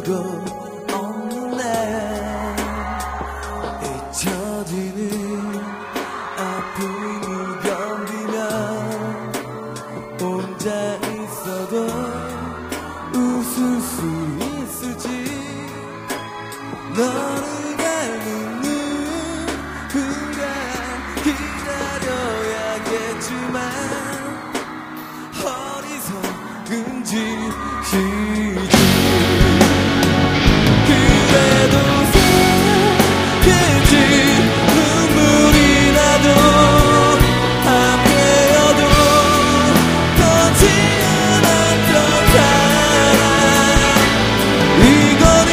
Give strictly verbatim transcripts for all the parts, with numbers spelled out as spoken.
아무도 없는 날 잊혀지는 아픔을 견디며 혼자 있어도 웃을 수 있을지 너를 닮은 누군가 기다려야겠지만 어리석은 짓이지 그래도 살겠지 눈물이 나도 함께여도 떠지 않았던 사랑 이거니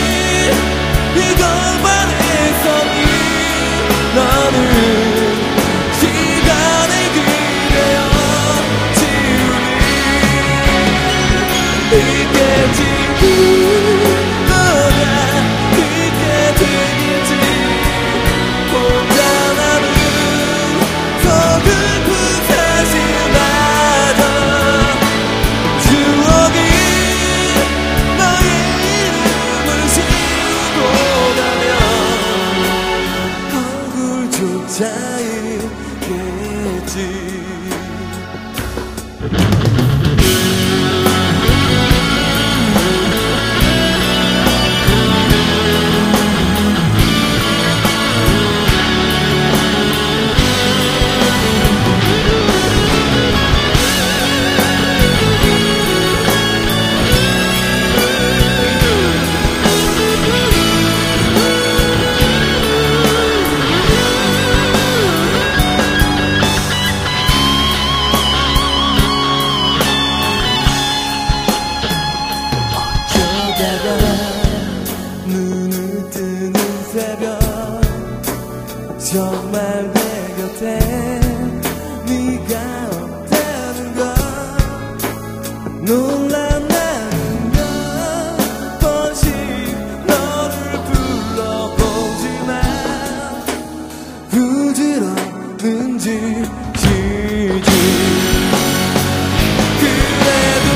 이걸만 했었니 너는 시간에 기대어 지우니 있겠지 너가 있게 되겠지 혼자 남은 서글픈 사실마저 추억이 너의 이름을 싣고 가면 얼굴조차 잊겠지 눈을 뜨는 새벽 정말 내 곁에 네가 없다는 걸 놀란다는 걸 번씩 너를 불러보지만 부질없는 짓이지 그래도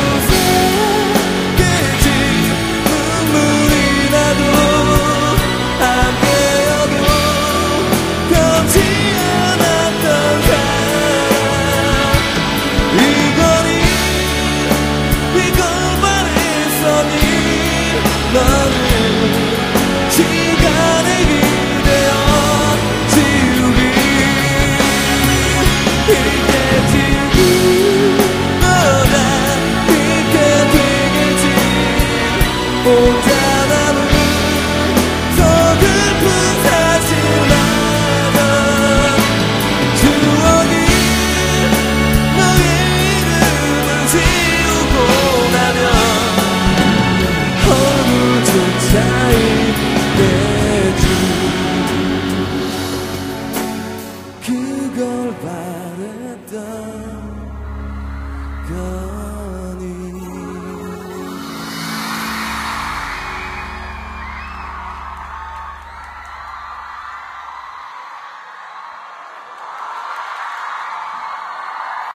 살겠지 눈물이 나도 함께여도 변치 않았던 사랑 이거니 이걸만 했었니 너는 시간에 기대어 지우기 있겠지 너가 있게 되겠지 혼자